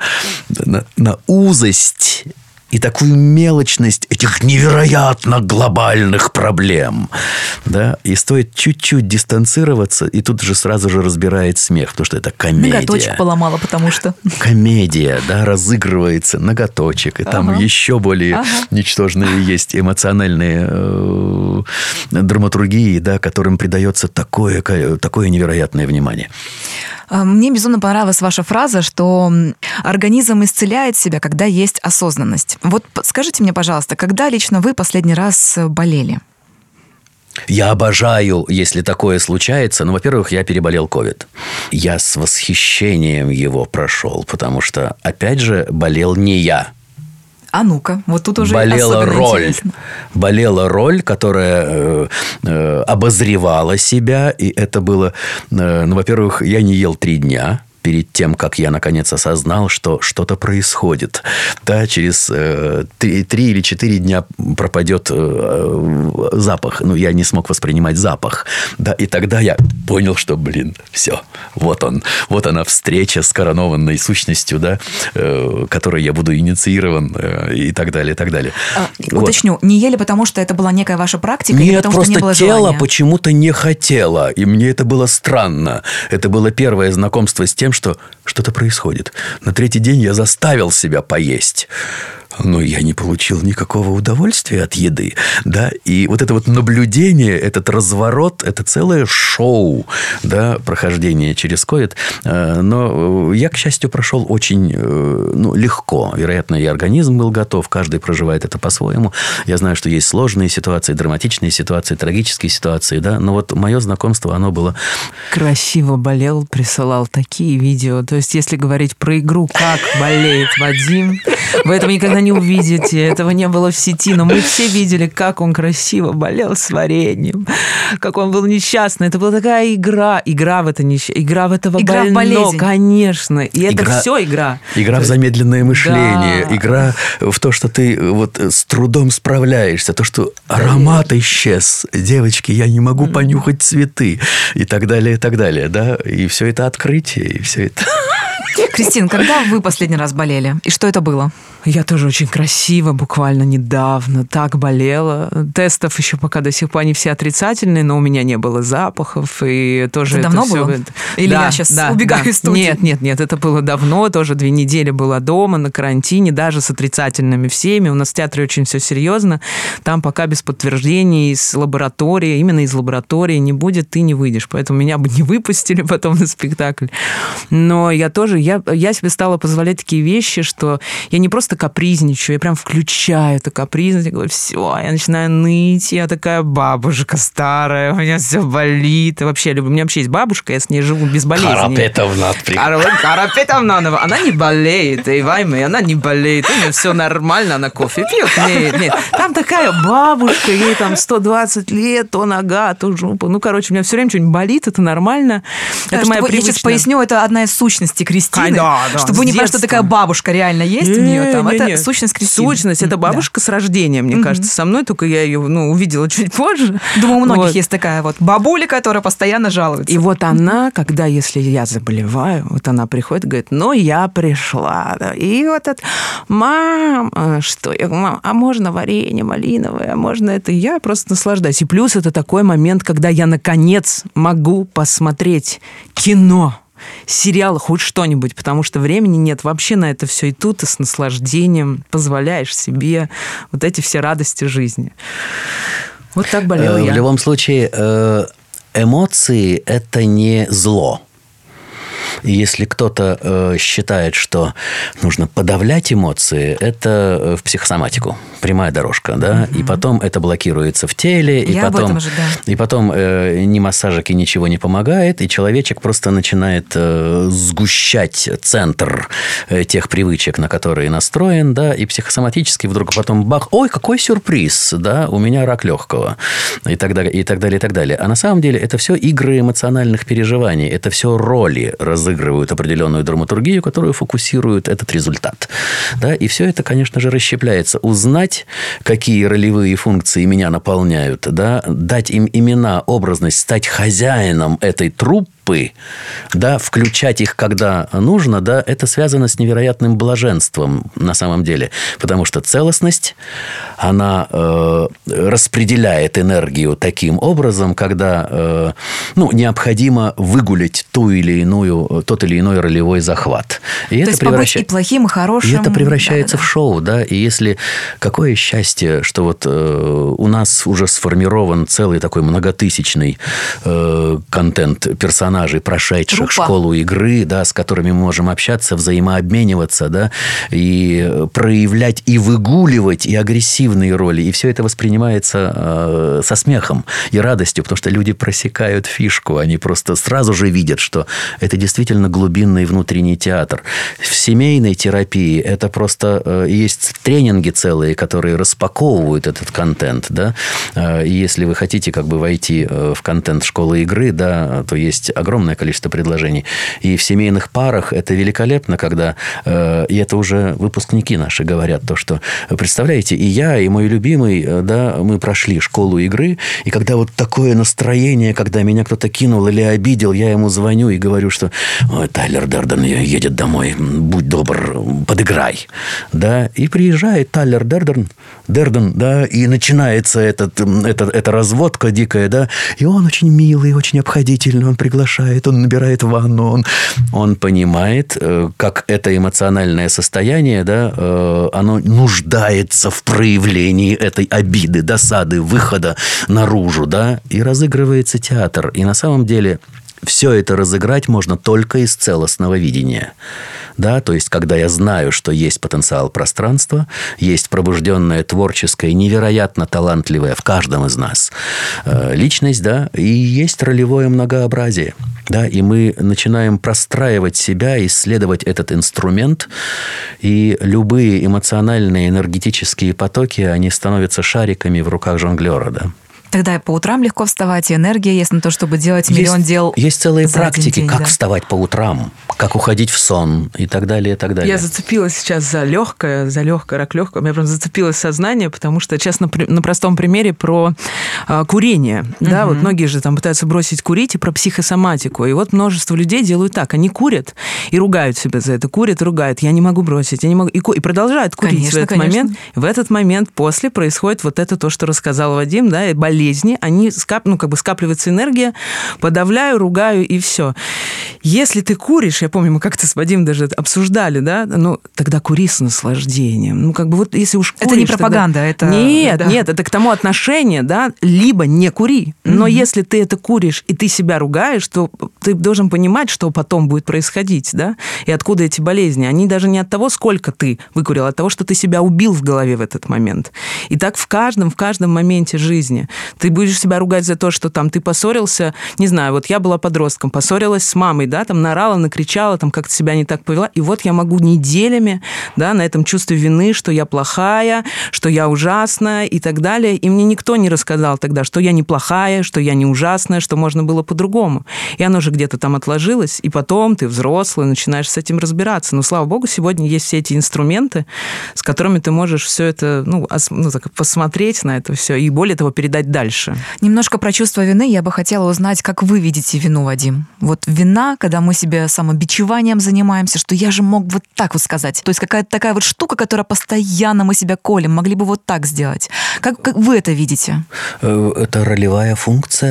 узость и такую мелочность этих невероятно глобальных проблем. Да? И стоит чуть-чуть дистанцироваться, и тут же сразу же разбирает смех, потому что это комедия. Ноготочек поломала, потому что... Комедия, да, разыгрывается, ноготочек, и там еще более ничтожные есть эмоциональные драматургии, да, которым придается такое невероятное внимание. Мне безумно понравилась ваша фраза, что организм исцеляет себя, когда есть осознанность. Вот скажите мне, пожалуйста, когда лично вы последний раз болели? Я обожаю, если такое случается. Ну, во-первых, я переболел ковид. Я с восхищением его прошел, потому что, опять же, болел не я. А ну-ка, вот тут уже болела роль. Интересно. Болела роль, которая обозревала себя. И это было... Ну, во-первых, я не ел 3 дня. Перед тем, как я, наконец, осознал, что что-то происходит. Да, через 3 или 4 дня пропадет запах. Ну, я не смог воспринимать запах. Да, и тогда я понял, что, все. Вот она встреча с коронованной сущностью, да, которой я буду инициирован, и так далее, и так далее. Уточню, не ели, потому что это была некая ваша практика? Нет, или потому просто что не было тело желания? Почему-то не хотело. И мне это было странно. Это было первое знакомство с тем, что что-то происходит. На 3-й день я заставил себя поесть. Но я не получил никакого удовольствия от еды. Да? И вот это вот наблюдение, этот разворот, это целое шоу, да, прохождение через ковид. Но я, к счастью, прошел очень легко. Вероятно, и организм был готов. Каждый проживает это по-своему. Я знаю, что есть сложные ситуации, драматичные ситуации, трагические ситуации. Да? Но вот мое знакомство, оно было... Красиво болел, присылал такие видео. То есть, если говорить про игру, как болеет Вадим, вы этого никогда не увидите. Этого не было в сети. Но мы все видели, как он красиво болел с вареньем. Как он был несчастный. Это была такая игра. Игра в это несчастье. Игра в этого игра больного. В конечно. И это все игра. Игра в замедленное мышление. Да. Игра в то, что ты вот с трудом справляешься. То, что аромат исчез. Девочки, я не могу понюхать цветы. И так далее, и так далее. Да? И все это открытие. И все это... Кристин, когда вы последний раз болели? И что это было? Я тоже очень красиво, буквально недавно так болела. Тестов еще пока до сих пор они все отрицательные, но у меня не было запахов. И тоже это давно было? Или я сейчас убегаю из студии? Нет, это было давно. Тоже 2 недели была дома на карантине, даже с отрицательными всеми. У нас в театре очень все серьезно. Там пока без подтверждений из лаборатории, именно из лаборатории не будет, ты не выйдешь. Поэтому меня бы не выпустили потом на спектакль. Но я тоже, я себе стала позволять такие вещи, что я не просто капризничаю, я прям включаю эту капризность, я говорю, все, я начинаю ныть, я такая бабушка старая, у меня все болит. И вообще, у меня вообще есть бабушка, я с ней живу без болезни. Карапетовна, она не болеет, и Вайме, она не болеет, у нее все нормально, она кофе пьет. Нет. Там такая бабушка, ей там 120 лет, то нога, то жопа. Ну, короче, у меня все время что-нибудь болит, это нормально. Это моя привычная... Я сейчас поясню, это одна из сущностей Кристины. Да, чтобы вы не поняли, что такая бабушка реально есть у нее там. Это сущность Кристины. Сущность, это бабушка с рождения, мне кажется, со мной, только я ее увидела чуть позже. Думаю, у многих есть такая вот бабуля, которая постоянно жалуется. И вот она, когда, если я заболеваю, вот она приходит и говорит, я пришла. И вот это, мам, что? Я говорю, мам, а можно варенье малиновое, а можно это? Я просто наслаждаюсь. И плюс это такой момент, когда я, наконец, могу посмотреть кино, сериал, хоть что-нибудь, потому что времени нет вообще на это все. И тут ты с наслаждением позволяешь себе вот эти все радости жизни. Вот так болела я. В любом случае, эмоции – это не зло. И если кто-то считает, что нужно подавлять эмоции, это в психосоматику, прямая дорожка, да, и потом это блокируется в теле, и потом ни массажики, ничего не помогает, и человечек просто начинает сгущать центр тех привычек, на которые настроен, да, и психосоматически вдруг потом бах, ой, какой сюрприз, да, у меня рак легкого, и так далее, и так далее, и так далее. А на самом деле это все игры эмоциональных переживаний, это все роли разыгрывают определенную драматургию, которую фокусирует этот результат. Да? И все это, конечно же, расщепляется. Узнать, какие ролевые функции меня наполняют, да? Дать им имена, образность, стать хозяином этой труппы, да, включать их, когда нужно, да, это связано с невероятным блаженством на самом деле. Потому что целостность, она распределяет энергию таким образом, когда необходимо выгулять тот или иной ролевой захват. И то есть побыть и плохим, и хорошим. И это превращается в шоу, да. И если какое счастье, что вот у нас уже сформирован целый такой многотысячный контент персонажей, прошедших школу игры, да, с которыми мы можем общаться, взаимообмениваться, да, и проявлять и выгуливать и агрессивные роли. И все это воспринимается со смехом и радостью, потому что люди просекают фишку. Они просто сразу же видят, что это действительно глубинный внутренний театр. В семейной терапии это просто есть тренинги целые, которые распаковывают этот контент, да. И если вы хотите как бы войти в контент школы игры, да, то есть огромное количество предложений. И в семейных парах это великолепно, когда... И это уже выпускники наши говорят то, что... Представляете, и я, и мой любимый, да, мы прошли школу игры, и когда вот такое настроение, когда меня кто-то кинул или обидел, я ему звоню и говорю, что Тайлер Дерден едет домой, будь добр, подыграй. Да, и приезжает Тайлер Дерден, да, и начинается эта разводка дикая, да, и он очень милый, очень обходительный, он приглашает, он набирает ванну, он понимает, как это эмоциональное состояние, да, оно нуждается в проявлении этой обиды, досады, выхода наружу, да, и разыгрывается театр. И на самом деле все это разыграть можно только из целостного видения. Да, то есть, когда я знаю, что есть потенциал пространства, есть пробужденная, творческая, невероятно талантливая в каждом из нас личность, да, и есть ролевое многообразие. Да, и мы начинаем простраивать себя, исследовать этот инструмент, и любые эмоциональные, энергетические потоки, они становятся шариками в руках жонглера, да. Тогда и по утрам легко вставать, и энергия есть на то, чтобы делать миллион дел. Есть целые практики, как вставать по утрам, как уходить в сон и так далее, и так далее. Я зацепилась сейчас за легкое, рак легкого. У меня прям зацепилось сознание, потому что сейчас на простом примере про курение. Да, вот многие же там пытаются бросить курить, и про психосоматику. И вот множество людей делают так. Они курят и ругают себя за это. Курят и ругают. Я не могу бросить, я не могу. И продолжают курить. Конечно, в этот момент. В этот момент после происходит вот это то, что рассказал Вадим, да, и болезнь. Они скапливается энергия, подавляю, ругаю, и все. Если ты куришь, я помню, мы как-то с Вадимом даже обсуждали, да, тогда кури с наслаждением. Вот если уж куришь... Это не пропаганда, это... Нет, это к тому отношение, да, либо не кури. Но если ты это куришь, и ты себя ругаешь, то ты должен понимать, что потом будет происходить, да, и откуда эти болезни. Они даже не от того, сколько ты выкурил, а от того, что ты себя убил в голове в этот момент. И так в каждом моменте жизни. Ты будешь себя ругать за то, что там ты поссорился, не знаю, вот я была подростком, поссорилась с мамой, да, там наорала, накричала, там как-то себя не так повела, и вот я могу неделями, да, на этом чувстве вины, что я плохая, что я ужасная и так далее, и мне никто не рассказал тогда, что я не плохая, что я не ужасная, что можно было по-другому. И оно же где-то там отложилось, и потом ты взрослый, начинаешь с этим разбираться. Но, слава богу, сегодня есть все эти инструменты, с которыми ты можешь все это, так посмотреть на это все, и более того, передать дальше. Немножко про чувство вины я бы хотела узнать, как вы видите вину, Вадим. Вот вина, когда мы себе самобичеванием занимаемся, что я же мог вот так вот сказать. То есть какая-то такая вот штука, которая постоянно мы себя колем, могли бы вот так сделать. Как вы это видите? Это ролевая функция.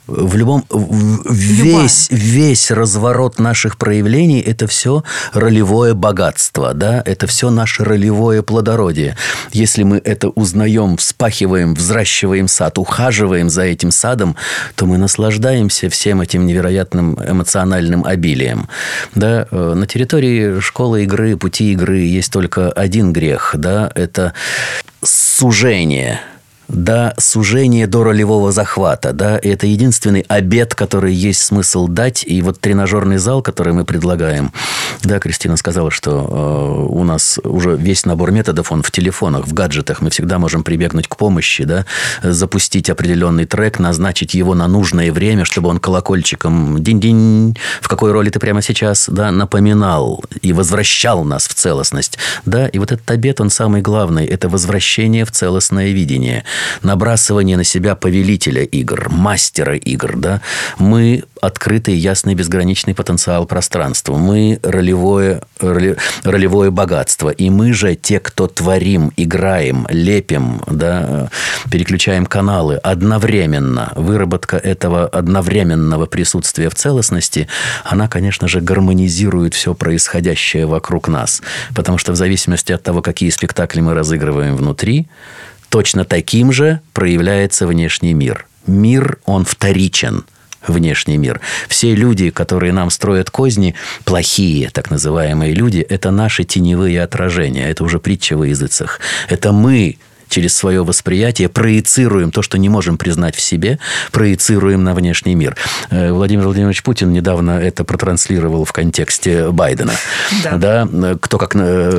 Весь разворот наших проявлений – это все ролевое богатство, да, это все наше ролевое плодородие. Если мы это узнаем, вспахиваем, взращиваем сад, ухаживаем за этим садом, то мы наслаждаемся всем этим невероятным эмоциональным обилием. Да, на территории школы игры, пути игры есть только один грех, да, это сужение. Да, сужение до ролевого захвата, да, и это единственный обет, который есть смысл дать. И вот тренажерный зал, который мы предлагаем, да, Кристина сказала, что у нас уже весь набор методов, он в телефонах, в гаджетах, мы всегда можем прибегнуть к помощи, да, запустить определенный трек, назначить его на нужное время, чтобы он колокольчиком динь-динь, в какой роли ты прямо сейчас, да, напоминал и возвращал нас в целостность, да, и вот этот обет, он самый главный, это возвращение в целостное видение. Набрасывание на себя повелителя игр, мастера игр, да. Мы открытый, ясный, безграничный потенциал пространства. Мы ролевое богатство. И мы же те, кто творим, играем, лепим, да, переключаем каналы одновременно. Выработка этого одновременного присутствия в целостности, она, конечно же, гармонизирует все происходящее вокруг нас. Потому что в зависимости от того, какие спектакли мы разыгрываем внутри, точно таким же проявляется внешний мир. Мир, он вторичен. Внешний мир. Все люди, которые нам строят козни, плохие, так называемые люди, это наши теневые отражения. Это уже притча во языцах. Это мы через свое восприятие проецируем то, что не можем признать в себе, проецируем на внешний мир. Владимир Владимирович Путин недавно это протранслировал в контексте Байдена. Да. Да? Кто как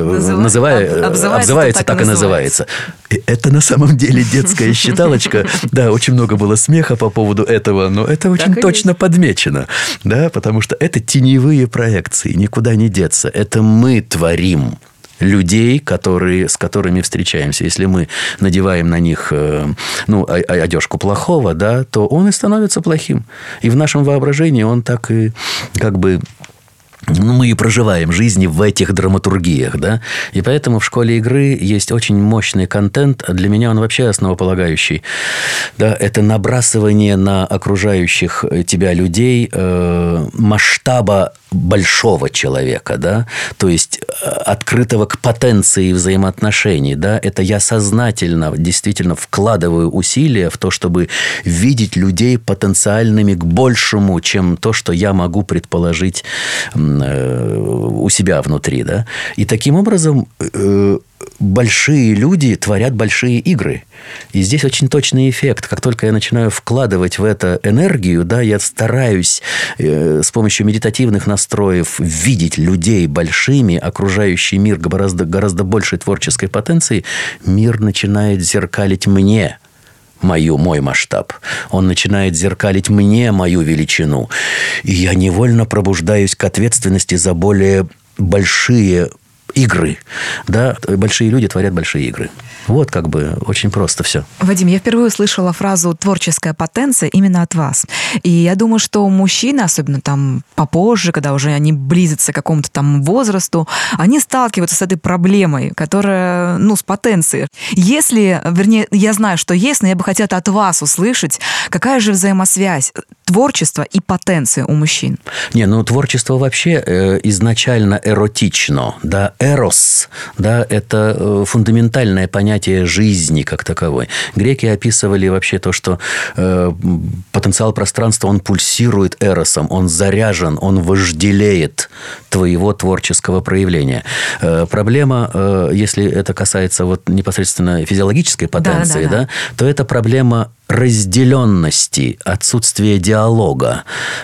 обзывается, так и называется. И это на самом деле детская считалочка. Да, очень много было смеха по поводу этого, но это очень точно подмечено. Да, потому что это теневые проекции, никуда не деться. Это мы творим людей, с которыми встречаемся. Если мы надеваем на них одежку плохого, да, то он и становится плохим. И в нашем воображении он так и как бы... мы и проживаем жизни в этих драматургиях, да, и поэтому в школе игры есть очень мощный контент, а для меня он вообще основополагающий, да, это набрасывание на окружающих тебя людей масштаба большого человека, да, то есть открытого к потенции взаимоотношений, да, это я сознательно действительно вкладываю усилия в то, чтобы видеть людей потенциальными к большему, чем то, что я могу предположить у себя внутри, да, и таким образом большие люди творят большие игры. И здесь очень точный эффект. Как только я начинаю вкладывать в это энергию, да, я стараюсь с помощью медитативных настроев видеть людей большими, окружающий мир гораздо большей творческой потенцией, мир начинает зеркалить мне мой масштаб. Он начинает зеркалить мне мою величину. И я невольно пробуждаюсь к ответственности за более большие игры. Да, большие люди творят большие игры. Вот как бы очень просто все. Вадим, я впервые услышала фразу «творческая потенция» именно от вас. И я думаю, что мужчины, особенно там попозже, когда уже они близятся к какому-то там возрасту, они сталкиваются с этой проблемой, которая, с потенцией. Вернее, я знаю, что есть, но я бы хотела от вас услышать, какая же взаимосвязь творчества и потенции у мужчин? Творчество вообще изначально эротично, да, эрос, да, это фундаментальное понятие жизни как таковой. Греки описывали вообще то, что потенциал пространства, он пульсирует эросом, он заряжен, он вожделеет твоего творческого проявления. Проблема, если это касается непосредственно физиологической потенции, да, то это проблема разделенности, отсутствия диалога.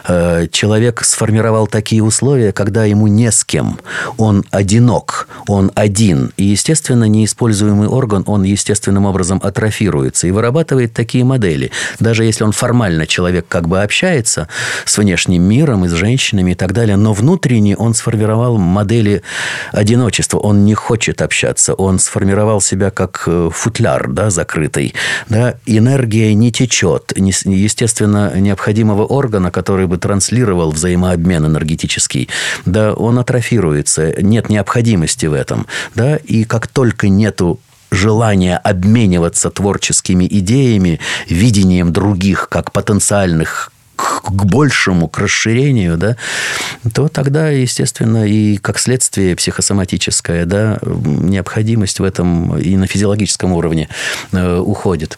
Человек сформировал такие условия, когда ему не с кем. Он одинок, он один. И, естественно, неиспользуемый орган, он естественным образом атрофируется и вырабатывает такие модели. Даже если он формально, человек как бы общается с внешним миром и с женщинами и так далее, но внутренне он сформировал модели одиночества. Он не хочет общаться. Он сформировал себя как футляр, да, закрытый. Да? Энергия не течет. Естественно, необходимого органа, который бы транслировал взаимообмен энергетический, да, он атрофируется. Нет необходимости в этом. Да? И как только нету желание обмениваться творческими идеями, видением других как потенциальных к большему, к расширению, да, то тогда, естественно, и как следствие психосоматическая, да, необходимость в этом и на физиологическом уровне уходит.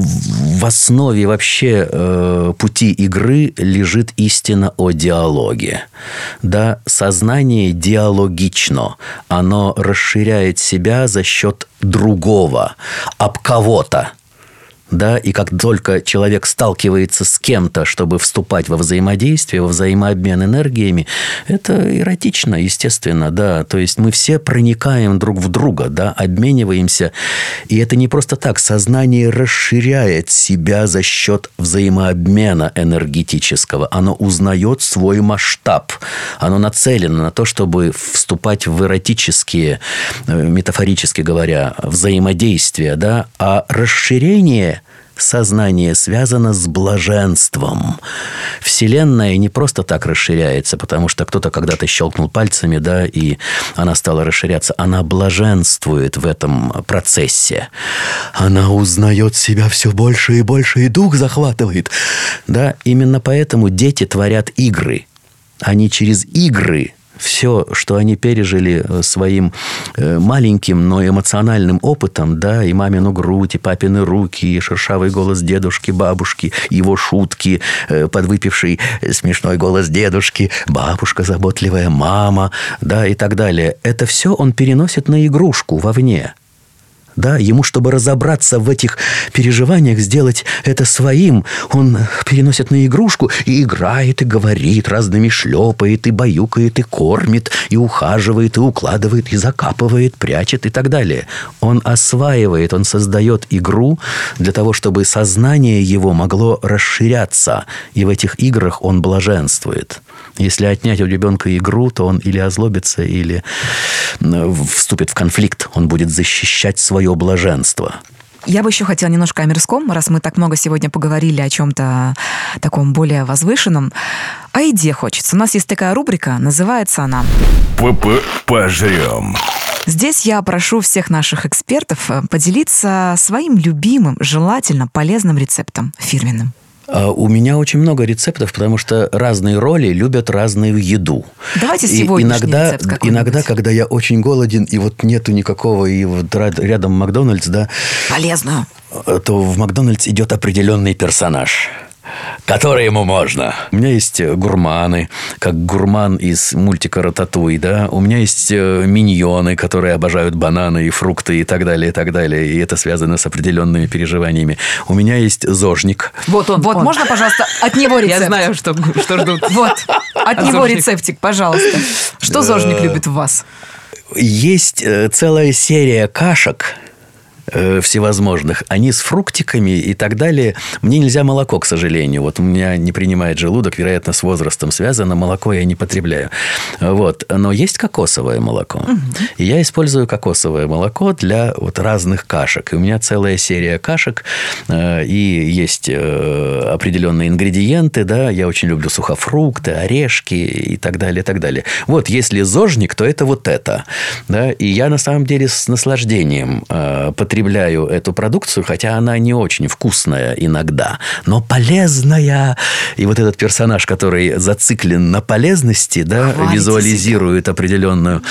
В основе вообще пути игры лежит истина о диалоге. Да, сознание диалогично. Оно расширяет себя за счет другого, об кого-то. Да, и как только человек сталкивается с кем-то, чтобы вступать во взаимодействие, во взаимообмен энергиями, это эротично, естественно, да. То есть мы все проникаем друг в друга, да, обмениваемся. И это не просто так. Сознание расширяет себя за счет взаимообмена энергетического. Оно узнает свой масштаб. Оно нацелено на то, чтобы вступать в эротические, метафорически говоря, взаимодействия, да. А расширение сознание связано с блаженством. Вселенная не просто так расширяется, потому что кто-то когда-то щелкнул пальцами, да, и она стала расширяться. Она блаженствует в этом процессе. Она узнает себя все больше и больше, и дух захватывает. Да, именно поэтому дети творят игры. Они через игры все, что они пережили своим маленьким, но эмоциональным опытом, да, и мамину грудь, и папины руки, и шершавый голос дедушки, бабушки, его шутки, подвыпивший смешной голос дедушки, бабушка заботливая, мама, да, и так далее. Это все он переносит на игрушку вовне. Да, ему, чтобы разобраться в этих переживаниях, сделать это своим, он переносит на игрушку и играет, и говорит, разными шлепает, и баюкает, и кормит, и ухаживает, и укладывает, и закапывает, прячет и так далее. Он осваивает, он создает игру для того, чтобы сознание его могло расширяться, и в этих играх он блаженствует. Если отнять у ребенка игру, то он или озлобится, или вступит в конфликт, он будет защищать свое блаженство. Я бы еще хотела немножко о мирском, раз мы так много сегодня поговорили о чем-то таком более возвышенном. О еде хочется. У нас есть такая рубрика, называется она Пожрем. Здесь я прошу всех наших экспертов поделиться своим любимым, желательно полезным рецептом, фирменным. У меня очень много рецептов, потому что разные роли любят разную еду. Давайте сегодняшний рецепт какой-нибудь. Иногда, когда я очень голоден, и вот нету никакого, и вот рядом Макдональдс, да, полезную, то в Макдональдс идет определенный персонаж, который ему можно. У меня есть гурманы, как гурман из мультика «Рататуй», да. У меня есть миньоны, которые обожают бананы и фрукты и так далее, и так далее. И это связано с определенными переживаниями. У меня есть зожник. Вот он. Можно, пожалуйста, от него рецепт? Я знаю, что ждут. Вот, от него рецептик, пожалуйста. Что зожник любит в вас? Есть целая серия кашек всевозможных, они с фруктиками и так далее. Мне нельзя молоко, к сожалению. Вот у меня не принимает желудок, вероятно, с возрастом связано. Молоко я не потребляю. Вот. Но есть кокосовое молоко. Угу. И я использую кокосовое молоко для вот разных кашек. И у меня целая серия кашек. И есть определенные ингредиенты. Да? Я очень люблю сухофрукты, орешки и так далее, и так далее. Вот если зожник, то это вот это. Да? И я на самом деле с наслаждением потребляю эту продукцию, хотя она не очень вкусная иногда, но полезная. И вот этот персонаж, который зациклен на полезности, да, визуализирует определенную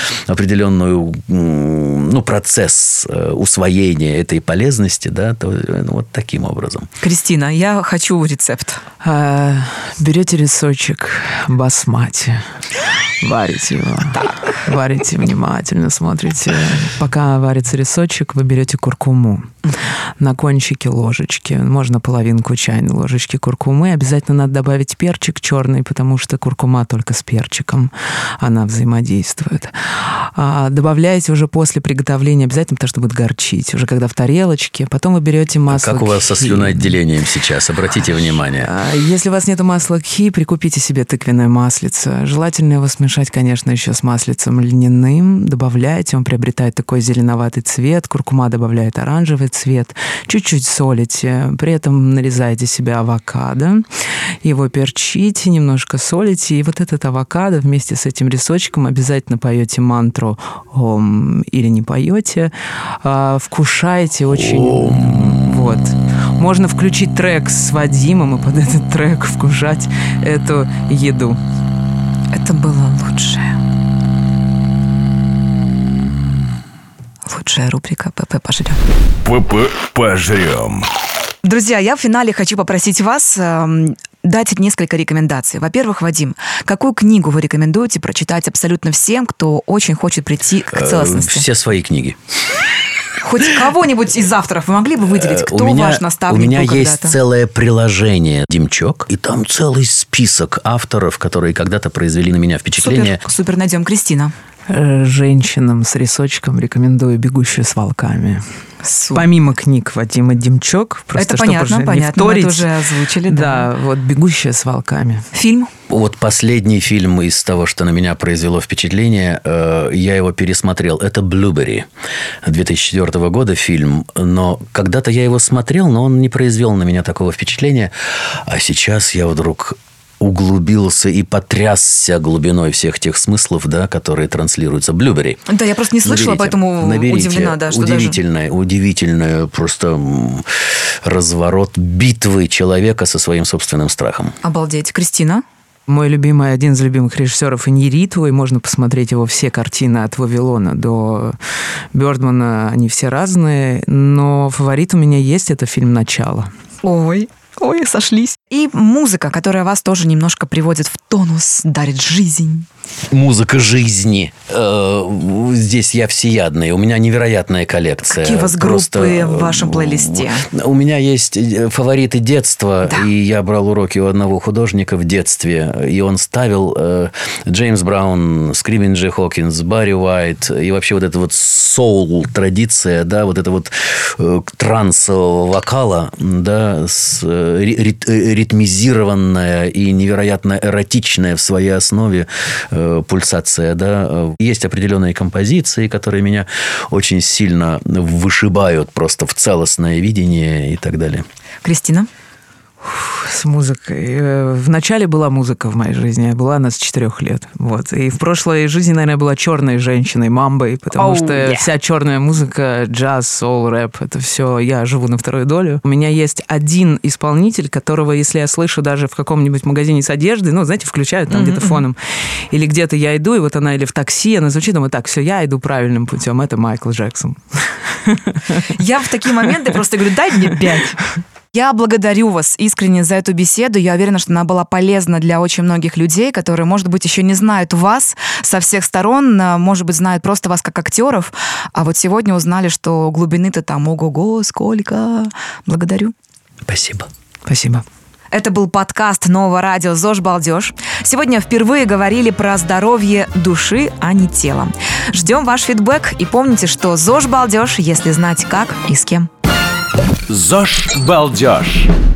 процесс усвоения этой полезности, да, то, вот таким образом. Кристина, я хочу рецепт. Берете рисочек басмати, варите его. Варите внимательно, смотрите. Пока варится рисочек, вы берете куркуму. На кончике ложечки, можно половинку чайной ложечки куркумы. Обязательно надо добавить перчик черный, потому что куркума только с перчиком, она взаимодействует. Добавляете уже после приготовления обязательно, потому что будет горчить. Уже когда в тарелочке. Потом вы берете масло. Как у вас со слюноотделением сейчас? Обратите внимание. Если у вас нет масла кхи, прикупите себе тыквенное маслице. Желательно его смешать, конечно, еще с маслицем льняным. Добавляйте, он приобретает такой зеленоватый цвет. Куркума добавляется добавляет оранжевый цвет, чуть-чуть солите, при этом нарезаете себе авокадо, его перчите, немножко солите, и вот этот авокадо вместе с этим рисочком обязательно поете мантру «Ом» или не поете, вкушаете очень... Вот. Можно включить трек с Вадимом и под этот трек вкушать эту еду. Это было лучшее. Лучшая рубрика «ПП пожрем». ПП пожрем. Друзья, я в финале хочу попросить вас дать несколько рекомендаций. Во-первых, Вадим, какую книгу вы рекомендуете прочитать абсолютно всем, кто очень хочет прийти к целостности? Все свои книги. Хоть кого-нибудь из авторов вы могли бы выделить? Кто ваш наставник был когда-то? У меня есть целое приложение «Димчок», и там целый список авторов, которые когда-то произвели на меня впечатление. Супер, найдем. Кристина. Женщинам с рисочком рекомендую «Бегущую с волками». Помимо книг Вадима Димчок, просто это чтобы понятно, мы это уже озвучили. Да, вот «Бегущая с волками». Фильм? Вот последний фильм из того, что на меня произвело впечатление, я его пересмотрел. Это «Блюберри», 2004 года фильм. Но когда-то я его смотрел, но он не произвел на меня такого впечатления. А сейчас я вдруг углубился и потрясся глубиной всех тех смыслов, да, которые транслируются. «Блюберри». Да, я просто не слышала, поэтому удивлена. Да, что удивительное просто разворот битвы человека со своим собственным страхом. Обалдеть. Кристина? Мой любимый, один из любимых режиссеров Иньярриту, и можно посмотреть его все картины от «Вавилона» до Бёрдмана, они все разные, но фаворит у меня есть, это фильм «Начало». Ой, сошлись. И музыка, которая вас тоже немножко приводит в тонус, дарит жизнь. Музыка жизни. Здесь я всеядный. У меня невероятная коллекция. Какие у вас группы в вашем плейлисте? У меня есть фавориты детства. Да. И я брал уроки у одного художника в детстве. И он ставил Джеймс Браун, Скриминджи Хокинс, Барри Уайт. И вообще вот эта вот соул-традиция, да, вот это вот трансового вокала, да, ритмизированная и невероятно эротичная в своей основе пульсация, да. Есть определенные композиции, которые меня очень сильно вышибают просто в целостное видение и так далее. Кристина? С музыкой. Вначале была музыка в моей жизни. Была она с 4 лет. Вот. И в прошлой жизни, наверное, была черной женщиной, мамбой, потому что вся черная музыка, джаз, соул, рэп, это все я живу на вторую долю. У меня есть один исполнитель, которого, если я слышу даже в каком-нибудь магазине с одеждой, ну, знаете, включают там где-то фоном, или где-то я иду, и вот она или в такси, она звучит, думаю, так, все, я иду правильным путем. Это Майкл Джексон. Я в такие моменты просто говорю, дай мне 5. Я благодарю вас искренне за эту беседу. Я уверена, что она была полезна для очень многих людей, которые, может быть, еще не знают вас со всех сторон, может быть, знают просто вас как актеров, а вот сегодня узнали, что глубины-то там ого-го, сколько. Благодарю. Спасибо. Спасибо. Это был подкаст Нового радио «ЗОЖ Балдеж». Сегодня впервые говорили про здоровье души, а не тела. Ждем ваш фидбэк и помните, что ЗОЖ Балдеж, если знать как и с кем. ЗОЖ Балдеж.